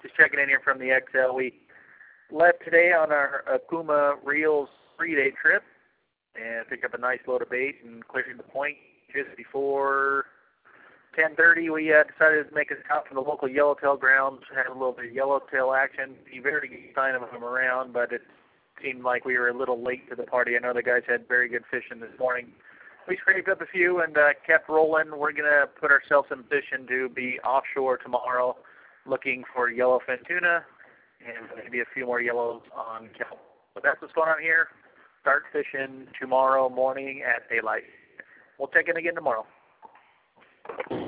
Just checking in here from the XL. We left today on our Akuma Reels 3-day trip and picked up a nice load of bait and cleared the point just before 10:30. We decided to make a stop from the local yellowtail grounds, had a little bit of yellowtail action. You very good sign of them around, but it seemed like we were a little late to the party. I know the guys had very good fishing this morning. We scraped up a few and kept rolling. We're going to put ourselves in position to be offshore tomorrow looking for yellowfin tuna and maybe a few more yellows on kelp. But that's what's going on here. Start fishing tomorrow morning at daylight. We'll check in again tomorrow.